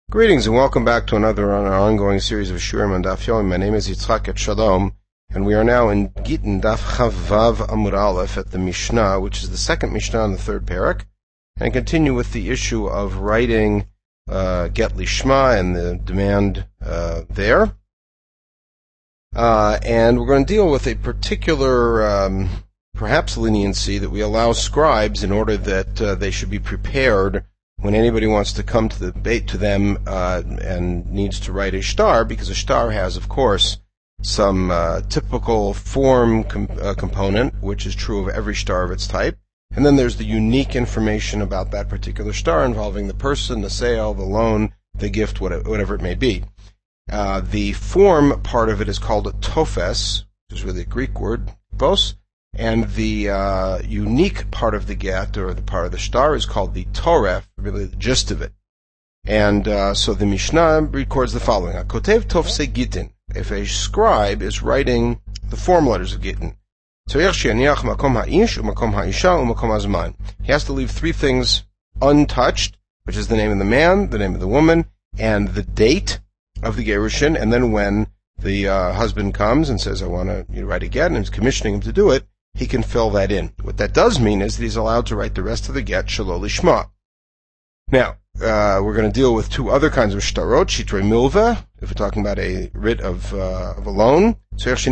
Greetings and welcome back to another on our ongoing series of Shurim and Daf Yomi. My name is Yitzchak et Shalom, and we are now in Gittin Daf Chav Vav Amud Aleph at the Mishnah, which is the second Mishnah in the third parak, and continue with the issue of writing Get Lishma and the demand there. And we're going to deal with a particular, perhaps leniency that we allow scribes in order that they should be prepared when anybody wants to come to the debate to them and needs to write a shtar, because a shtar has, of course, some typical form component, which is true of every shtar of its type, and then there's the unique information about that particular shtar involving the person, the sale, the loan, the gift, whatever it may be. The form part of it is called a tofes, which is really a Greek word, bos, and the unique part of the get, or the part of the shtar, is called the toref, really the gist of it. And so the Mishnah records the following: Kotev tofse gittin. If a scribe is writing the form letters of gittin, he has to leave three things untouched, which is the name of the man, the name of the woman, and the date of the gerushin. And then when the husband comes and says, I want to write a get, and is commissioning him to do it, he can fill that in. What that does mean is that he's allowed to write the rest of the get shelo lishma. Now, we're going to deal with two other kinds of shtarot, shitrei milveh, if we're talking about a writ of a loan. You have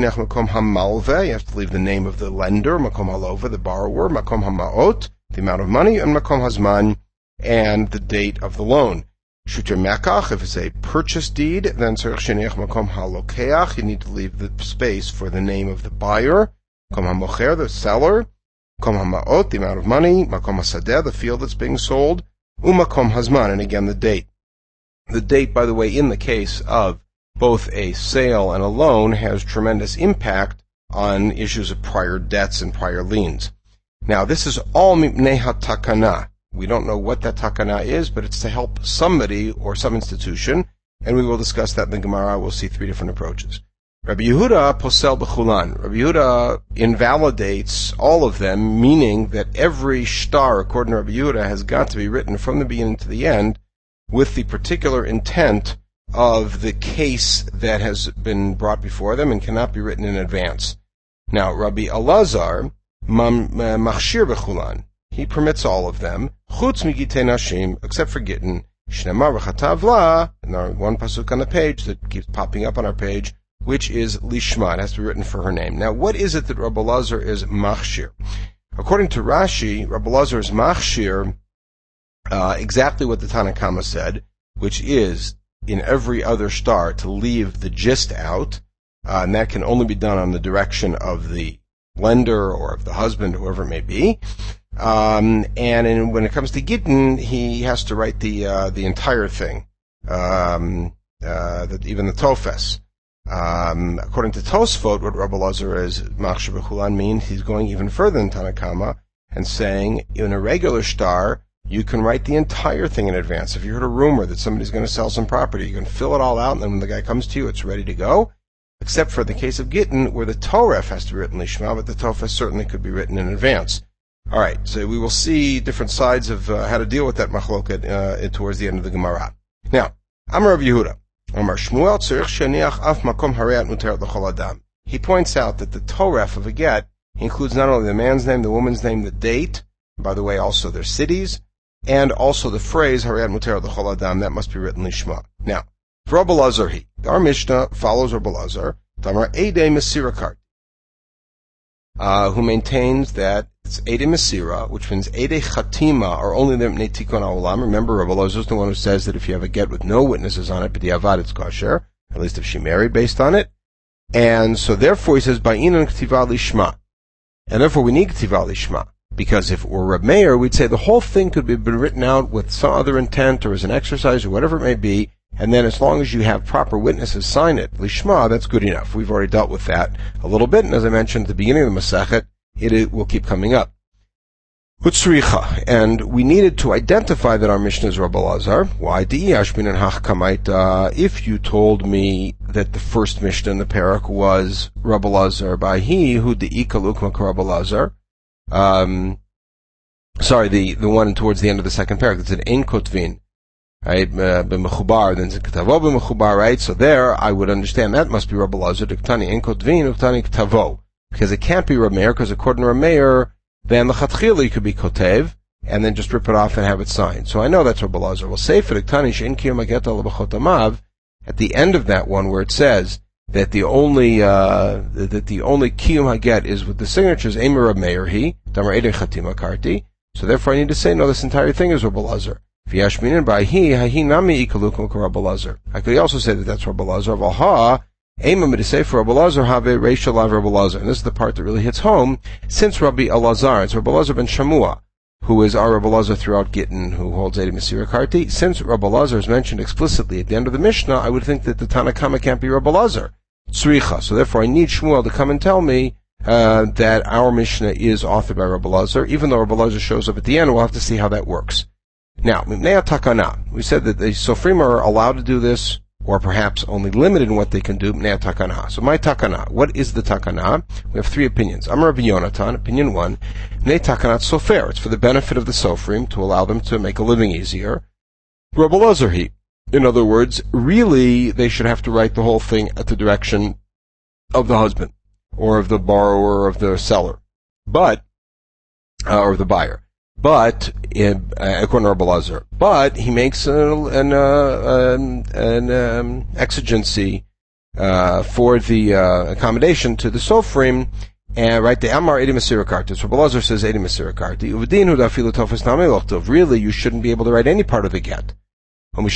to leave the name of the lender, makom halova, the borrower, makom hamaot, the amount of money, and makom hazman, and the date of the loan. Shutr mekach, if it's a purchase deed, then makom halokeach, you need to leave the space for the name of the buyer, makom hamocher, the seller, makom hamaot, the amount of money, makom hasadeh, the field that's being sold, umakom hazman, and again the date. The date, by the way, in the case of both a sale and a loan, has tremendous impact on issues of prior debts and prior liens. Now, this is all mipnei hatakana. We don't know what that takana is, but it's to help somebody or some institution, and we will discuss that in the Gemara. We'll see three different approaches. Rabbi Yehuda posel b'chulan. Rabbi Yehuda invalidates all of them, meaning that every shtar, according to Rabbi Yehuda, has got to be written from the beginning to the end with the particular intent of the case that has been brought before them and cannot be written in advance. Now, Rabbi Elazar machshir b'chulan. He permits all of them, chutz migitei nashim, except for gittin, shnamar v'chatav la, and there one pasuk on the page that keeps popping up on our page, which is lishma. It has to be written for her name. Now, what is it that Rabbi Elazar is machshir? According to Rashi, Rabbi Elazar is machshir exactly what the Tanna Kama said, which is, in every other shtar, to leave the gist out, and that can only be done on the direction of the lender or of the husband, whoever it may be. When it comes to gittin, he has to write the entire thing, even the tofes. According to Tosfot, what Rabbi Elazar is machshir b'chulan means he's going even further than Tanna Kama and saying, in a regular shtar, you can write the entire thing in advance. If you heard a rumor that somebody's going to sell some property, you can fill it all out, and then when the guy comes to you, it's ready to go. Except for the case of gittin, where the toref has to be written lishma, but the tofes certainly could be written in advance. All right, so we will see different sides of how to deal with that machloket towards the end of the Gemara. Now, Amar Rav Yehuda, Amar Shmuel tzarich sheniach af makom hareat muteret l'chol adam. He points out that the toref of a get includes not only the man's name, the woman's name, the date, by the way, also their cities, and also the phrase hareat muteret l'chol adam, that must be written lishma. Now, for Rabbi Elazar, our Mishnah follows Rabbi Elazar, Tamar Eidei Mesirakart, who maintains that it's Eidei Mesira, which means Eidei Chatima are only the Mnei Tikun Ha'olam. Remember, Rabbi Elazar is the one who says that if you have a get with no witnesses on it, b'diavad it's kosher, at least if she married based on it. And so therefore he says, Ba'inan K'tiva Lishma. And therefore we need K'tiva Lishma. Because if it were Reb Meir, we'd say the whole thing could be been written out with some other intent or as an exercise or whatever it may be, and then as long as you have proper witnesses sign it, lishma, that's good enough. We've already dealt with that a little bit, and as I mentioned at the beginning of the Masechet, it will keep coming up. Hutzricha, and we needed to identify that our Mishnah is Rabbi Elazar. Why? If you told me that the first Mishnah in the parak was Rabbi Elazar by he who de'ikaluk mak Rabbi Elazar, the one towards the end of the second parak that said Ein Kotvin. right? B'mechubar, then Ktavo b'mechubar, right? So there, I would understand that must be Rabbi Elazar, Diktani en kotvin, Uktani Ktavo. Because it can't be Rameir, because according to Rameir, then the Chatchili could be Kotev, and then just rip it off and have it signed. So I know that's Rabbi Elazar. Well, say for Diktani she'en kiyum hageta lebachotamav, at the end of that one where it says that the only kiyum haget is with the signatures Eimer Rab Meir he Damar Ede Chatima Karti. So therefore, I need to say no. This entire thing is Rabbi Elazar. V'yashminin by he nami ikalukum Rabbi Elazar. I could also say that that's Rabbi Elazar. V'ha Eimer midisei for Rabbi Elazar have Reisha Lav Rabbi Elazar. And this is the part that really hits home. Since Rabbi Elazar, it's Rabbi Elazar ben Shamua, who is our Rabbi Elazar throughout Gittin, who holds Edi Mesira Karti. Since Rabbi Elazar is mentioned explicitly at the end of the Mishnah, I would think that the Tanakama can't be Rabbi Elazar. Tzricha. So therefore I need Shmuel to come and tell me that our Mishnah is authored by Rabbi Elazar. Even though Rabbi Elazar shows up at the end, we'll have to see how that works. Now, Mipnei Takana. We said that the Sofrim are allowed to do this, or perhaps only limited in what they can do, Mipnei Takana. So my Takana. What is the Takana? We have three opinions. Amar Rabbi Yonatan, opinion one, Mipnei Takanat Sofer. It's for the benefit of the Sofrim, to allow them to make a living easier. Rabbi Elazar he. In other words, really, they should have to write the whole thing at the direction of the husband, or of the borrower, or of the seller, or the buyer. But, according to Rabbi Elazar, but he makes an exigency for the accommodation to the Sofrim, and right the Amar Edi Mesira Karti. So Rabbi Elazar says Edi Mesira Karti. Uvdin hudafilu tofes nami lochtov. Really, you shouldn't be able to write any part of the get. Right?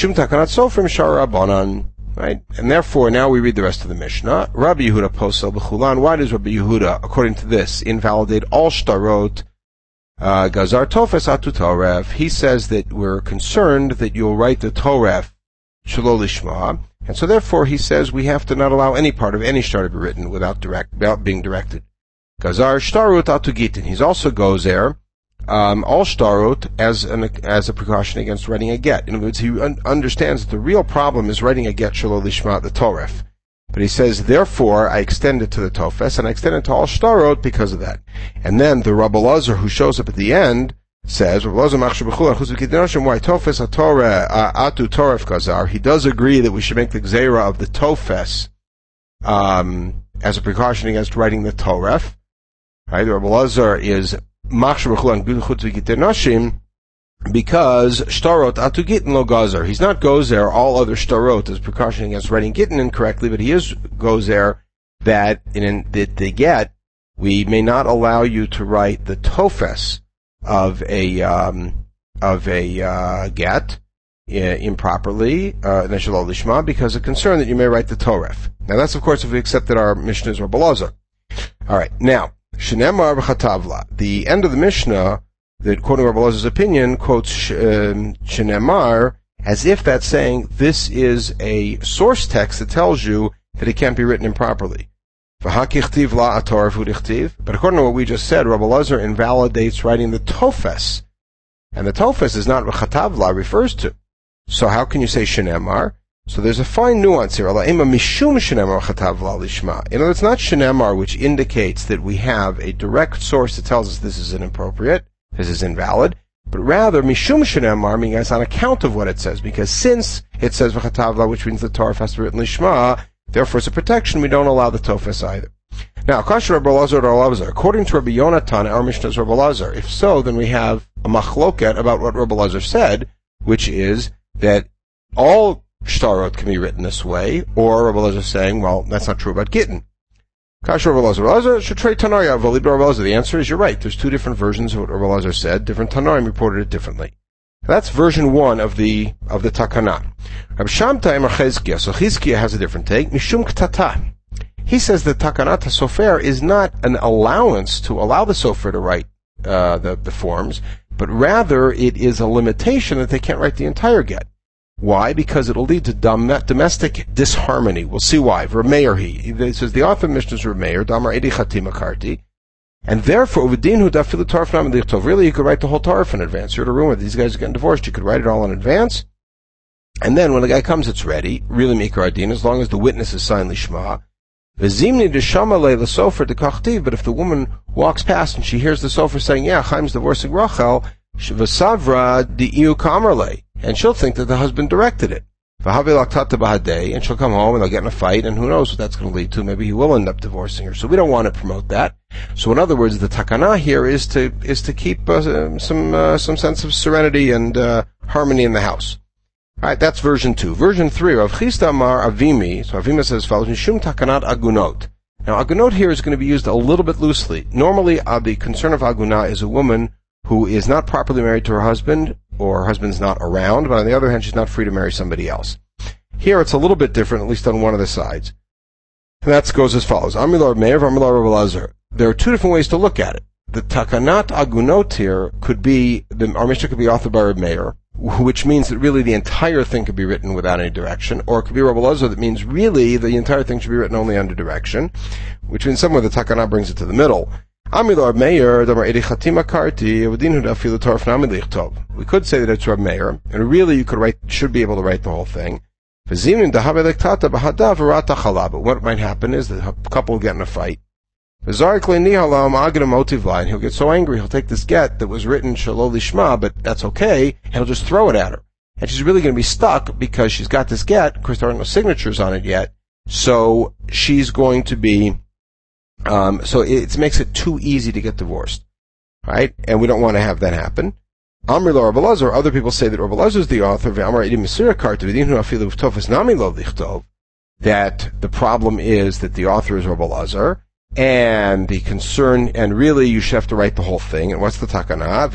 And therefore, now we read the rest of the Mishnah. Rabbi Yehuda posel b'chulan. Why does Rabbi Yehuda, according to this, invalidate all shtarot? Gazar tofes atu toref. He says that we're concerned that you'll write the toref shelo lishma, and so therefore he says we have to not allow any part of any shtar to be written without being directed. Gazar shtarot atu gitin. He also goes there. All shtarot as a precaution against writing a get. In other words, he understands that the real problem is writing a get shelo lishma, the toref. But he says, therefore, I extend it to the tofes, and I extend it to all shtarot because of that. And then the Rabbi Elazar, who shows up at the end, says, why tofes atu toref gazar. He does agree that we should make the gzeira of the tofes as a precaution against writing the toref. Right? The Rabbi Elazar is because shtarot atu gittin lo gazer. He's not gozer all other shtarot as precaution against writing gittin incorrectly, but he is gozer that in the get we may not allow you to write the tofes of a get improperly neshelo lishma because of concern that you may write the toref. Now that's of course if we accept that our Mishnah is Rabbi Elazar. All right, now. Shenemar b'chatavla. The end of the Mishnah, that quoting Rabbi Elazar's opinion, quotes Shenemar as if that's saying this is a source text that tells you that it can't be written improperly. But according to what we just said, Rabbi Elazar invalidates writing the tofes, and the tofes is not what chatavla refers to. So how can you say Shenemar? So there's a fine nuance here. In other words, it's not shenemar, which indicates that we have a direct source that tells us this is inappropriate, this is invalid, but rather mishum shenemar, meaning it's on account of what it says, because since it says v'chatavla, which means the Torah has to be written lishma, therefore it's a protection, we don't allow the tofes either. Now, according to Rabbi Yonatan, our Mishnah is Rabbi Elazar. If so, then we have a machloket about what Rabbi Elazar said, which is that all shtarot can be written this way, or Rabbi Elazar saying, well, that's not true about gittin. Kasher Rabbi Elazar should trade Tanaya Rabbi Elazar. The answer is you're right. There's two different versions of what Rabbi Elazar said. Different Tanoim reported it differently. That's version one of the Takana. Rabbi Shamtai Amar Chizkiah. So Chizkiah has a different take. Mishum Ktata. He says that Takanat HaSofer is not an allowance to allow the Sofer to write the forms, but rather it is a limitation that they can't write the entire get. Why? Because it'll lead to domestic disharmony. We'll see why. Rameir he says the author of Mishnah is Rameir, Damar Edi Chatima Karti, and therefore Uvdin Hudafilu Tarf Nam Lichtov. Really, you could write the whole Tarf in advance. You're at a room where these guys are getting divorced. You could write it all in advance, and then when the guy comes, it's ready. Really, Mikar Adin, as long as the witness is signed Lishma. V'zimni Deshama Le Sofer Dekachtiv. But if the woman walks past and she hears the Sofer saying, "Yeah, Chaim's divorcing Rachel," V'savra Di'iu Kamerle. and she'll think that the husband directed it. And she'll come home and they'll get in a fight, and who knows what that's going to lead to. Maybe he will end up divorcing her. So we don't want to promote that. So in other words, the takana here is to keep some sense of serenity and harmony in the house. All right, that's version 2. Version 3, Rav Chisda Amar Avimi. So Avimi says as follows: Mishum takanat agunot. Now agunot here is going to be used a little bit loosely. Normally, the concern of aguna is a woman who is not properly married to her husband, or her husband's not around, but on the other hand, she's not free to marry somebody else. Here, it's a little bit different, at least on one of the sides. And that goes as follows. Amilar Meir, Amilar Rav Elazar. There are two different ways to look at it. The takanat agunot here could be, our Mishnah could be authored by Rav Meir, which means that really the entire thing could be written without any direction, or it could be Rav Elazar, that means really the entire thing should be written only under direction, which means somewhere the takanah brings it to the middle. We could say that it's Rav Meir, and really you should be able to write the whole thing. But what might happen is that a couple will get in a fight. And he'll get so angry, he'll take this get that was written Shalol Lishma, but that's okay, and he'll just throw it at her. And she's really going to be stuck because she's got this get. Of course, there aren't no signatures on it yet, so she's going to be so it makes it too easy to get divorced, right? And we don't want to have that happen. Amri lo Rav Elazar, other people say that Rav Elazar is the author of that the problem is that the author is Rav Elazar, and the concern, and really you should have to write the whole thing. And what's the takana?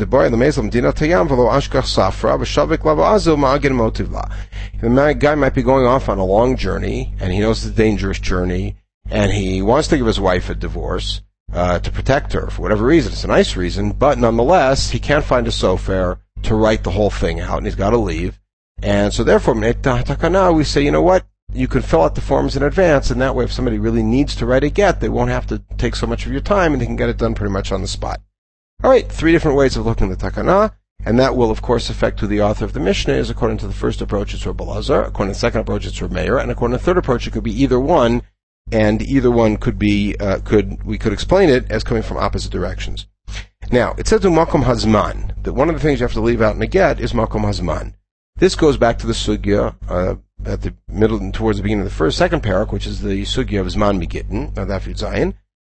The guy might be going off on a long journey, and he knows it's a dangerous journey, and he wants to give his wife a divorce to protect her for whatever reason. It's a nice reason, but nonetheless, he can't find a sofer to write the whole thing out, and he's got to leave. And so therefore, we say, you know what? You can fill out the forms in advance, and that way if somebody really needs to write a get, they won't have to take so much of your time, and they can get it done pretty much on the spot. All right, 3 different ways of looking at the takana, and that will, of course, affect who the author of the Mishnah is. According to the first approach, it's Rav Elazar. According to the second approach, it's Rav Meir. And according to the third approach, it could be either one, and either one could be, we could explain it as coming from opposite directions. Now, it says in Makom Hazman, that one of the things you have to leave out in a get is Makom Hazman. This goes back to the sugya, at the middle and towards the beginning of the second parak, which is the sugya of Zman Migittin, of Daf Yud Zayin.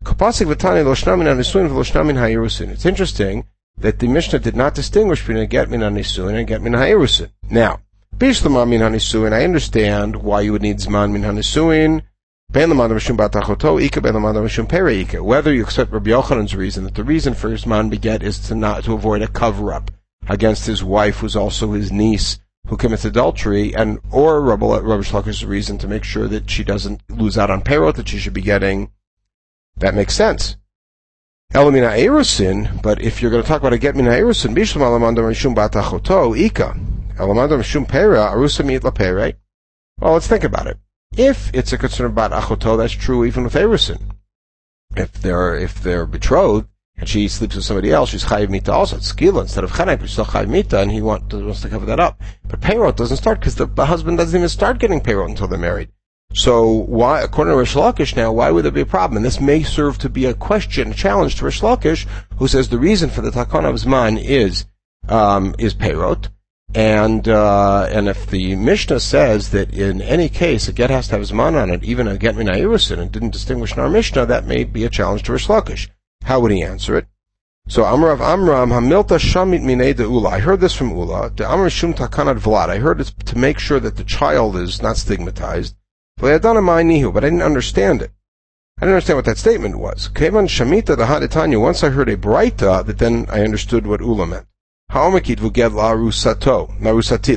It's interesting that the Mishnah did not distinguish between a get min hanisuin and a get min ha'erusin. Now, Bishlama min hanisuin, I understand why you would need Zman min hanisuin, whether you accept Rabbi Yochanan's reason, that the reason for Zman Beget is to avoid a cover-up against his wife, who's also his niece, who commits adultery, or Rabbi Shlokish's reason to make sure that she doesn't lose out on perot that she should be getting. That makes sense. Elamina Erusin, but if you're going to talk about a get mina Erusin, Bishlam Alamanda Mishum Batachoto, Ika. Alamanda Mishum Pera, Arusa Miit La Pere. Well, let's think about it. If it's a concern about Achoto, that's true even with Erusin. If they're betrothed, and she sleeps with somebody else, she's chayiv mita also. It's skila instead of chanai, but she's still chayiv mita, and he wants to cover that up. But perot doesn't start because the husband doesn't even start getting perot until they're married. So why, according to Rish Lakish now, why would there be a problem? And this may serve to be a question, a challenge to Rish Lakish, who says the reason for the takon of Zman is perot. And if the Mishnah says that in any case a get has to have Zman on it, even a get min ha'erusin, and didn't distinguish in our Mishnah, that may be a challenge to Rish Lakish. How would he answer it? So Amrav Amram Hamilta Shamit Minei de Ula. I heard this from Ula. De Amr Shum Takanat Vlad. I heard it's to make sure that the child is not stigmatized. But I didn't understand it. I didn't understand what that statement was. Kevan Shamita the Haditanya. Once I heard a braita, that then I understood what Ula meant. Ha'omakit v'ged la'arusato, la'arusati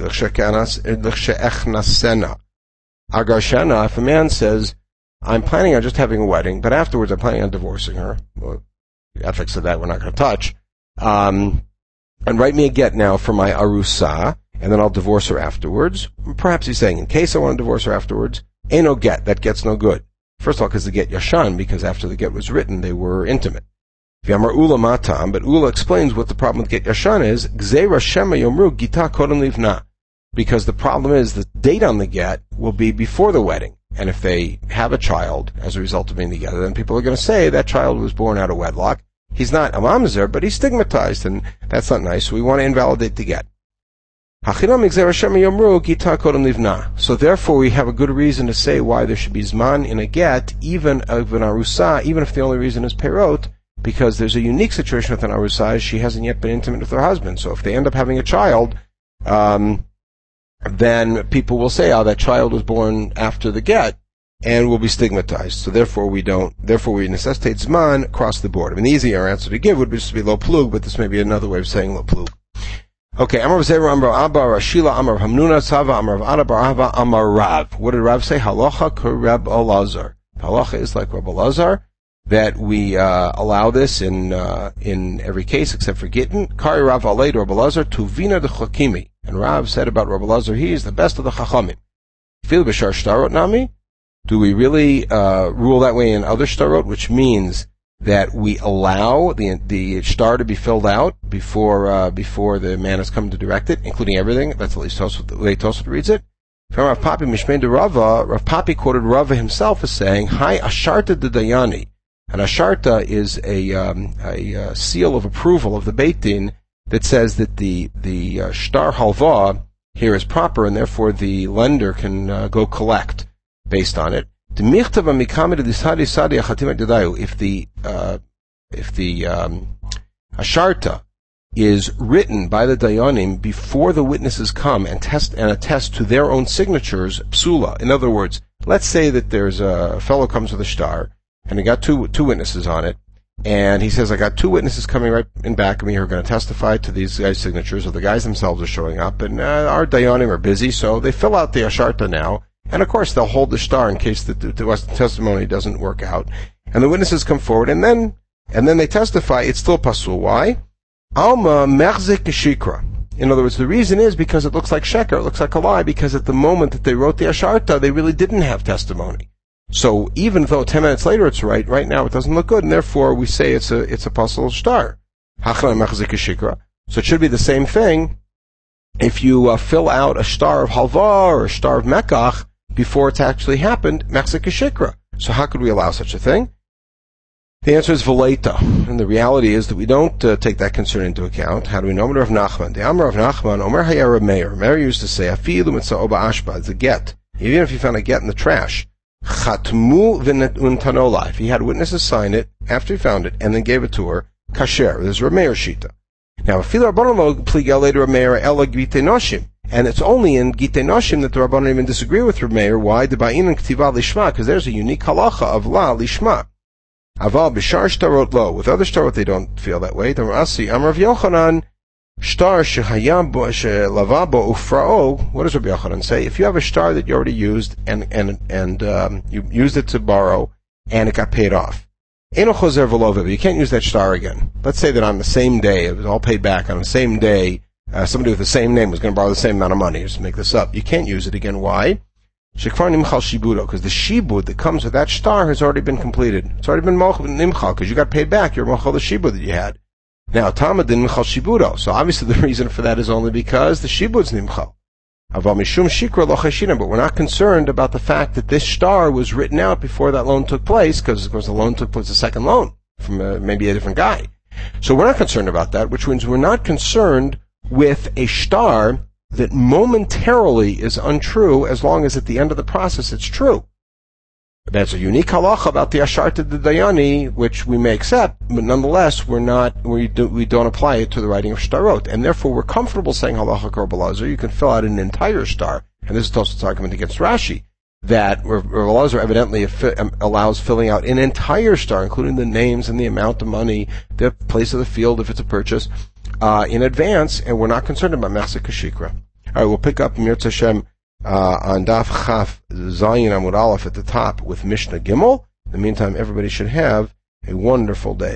l'chshe'echnasena. Agarshana, if a man says, I'm planning on just having a wedding, but afterwards I'm planning on divorcing her. Well, the ethics of that we're not going to touch. And write me a get now for my arusa, and then I'll divorce her afterwards. Perhaps he's saying, in case I want to divorce her afterwards, ain't no get, that get's no good. First of all, because the get yashan, because after the get was written, they were intimate. V'yamar Ula matam, but Ula explains what the problem with get yashan is, gzeira shema yomru gita kodem livna. Because the problem is the date on the get will be before the wedding. And if they have a child as a result of being together, then people are going to say that child was born out of wedlock. He's not a mamzer, but he's stigmatized, and that's not nice, so we want to invalidate the get. So therefore we have a good reason to say why there should be zman in a get, even of an arusa, even if the only reason is perot, because there's a unique situation with an arusa, she hasn't yet been intimate with her husband. So if they end up having a child, then people will say, that child was born after the get, and will be stigmatized. So therefore we necessitate zman across the board. I mean, the easier answer to give would just be lo plug, but this may be another way of saying lo plug. Okay, Amar Zera, Amar Abba, Rashila, Amar Hamnuna, Tzava, Amar Ada, Bar Ahava, Amar Rav. What did Rav say? Halacha Reb Elazar. Halacha is like Reb Elazar, that we allow this in every case except for Gittin. Kari Rav Alei Reb Elazar, Tuvina de Chakimi. And Rav said about Reb Elazar, he is the best of the Chachamim. Fil B'shar Shtarot Nami. Do we really rule that way in other shtarot, which means that we allow the shtar to be filled out before the man has come to direct it, including everything? That's at least the way Tosfot reads it. From Rav Papi Mishmein de Rava, Rav Papi quoted Rava himself as saying, "Hi asharta de dayani." And asharta is a seal of approval of the Beit Din that says that the shtar halva here is proper, and therefore the lender can go collect based on it. If the asharta is written by the dayanim before the witnesses come and attest to their own signatures, psula. In other words, let's say that there's a fellow comes with a shtar and he got two witnesses on it, and he says, I got two witnesses coming right in back of me who are going to testify to these guys' signatures, or the guys themselves are showing up, and our dayanim are busy, so they fill out the asharta now. And of course, they'll hold the shtar in case the testimony doesn't work out. And the witnesses come forward, and then they testify. It's still pasul. Why? Alma merzik shikra. In other words, the reason is because it looks like sheker, it looks like a lie, because at the moment that they wrote the asharta, they really didn't have testimony. So even though 10 minutes later it's right now it doesn't look good, and therefore we say it's a pasul shtar. Hachna merzik shikra. So it should be the same thing if you fill out a shtar of halva or a shtar of mekach before it's actually happened, mechzik shikra. So how could we allow such a thing? The answer is veleta, and the reality is that we don't take that concern into account. How do we know? Amar of Nachman. The Amar of Nachman, Omer Hayar Meir. Meir used to say, Afilu mitzah oba ashba, it's a get. Even if you found a get in the trash, chatmu v'untanola. If he had witnesses sign it after he found it and then gave it to her, kasher. There's Rav Meir shita. Now, Afilu Rabbanon lo pligel later Rav Meir ela gvite noshim. And it's only in Gitei Noshim that the Rabbanon even disagree with Rav Meir. Why? Debayin and Ktiva Lishma, because there's a unique halacha of La Lishma. Aval B'shar Shtarot Lo. With other shtarot they don't feel that way. The Rasi Amar Rav Yochanan Shtar Shehayam Lavabo Ufrao. What does Rav Yochanan say? If you have a shtar that you already used and you used it to borrow and it got paid off, Eno Chozer V'Lo, you can't use that shtar again. Let's say that on the same day, it was all paid back on the same day. Somebody with the same name was going to borrow the same amount of money. Just make this up. You can't use it again. Why? Shekvar nimchal shibudo, because the shibud that comes with that shtar has already been completed. It's already been nimchal, because you got paid back. You're mochal the shibud that you had. Now, Tama didn't nimchal shibudo. So obviously the reason for that is only because the shibud's nimchal. Aval mishum shikra lo cheshina, but we're not concerned about the fact that this shtar was written out before that loan took place, because of course the loan took place, a second loan from maybe a different guy. So we're not concerned about that, which means we're not concerned with a shtar that momentarily is untrue as long as at the end of the process it's true. That's a unique halacha about the asharta de dayani, which we may accept, but nonetheless we don't apply it to the writing of shtarot, and therefore we're comfortable saying halacha Rav Elazar. You can fill out an entire shtar, and this is Tosfot's argument against Rashi, that Rav Elazar evidently allows filling out an entire shtar, including the names and the amount of money, the place of the field if it's a purchase, in advance, and we're not concerned about mechzik shikra. All right, we'll pick up Mirz Hashem on Daf Chaf Zayin Amud Aleph at the top with Mishnah Gimel. In the meantime, everybody should have a wonderful day.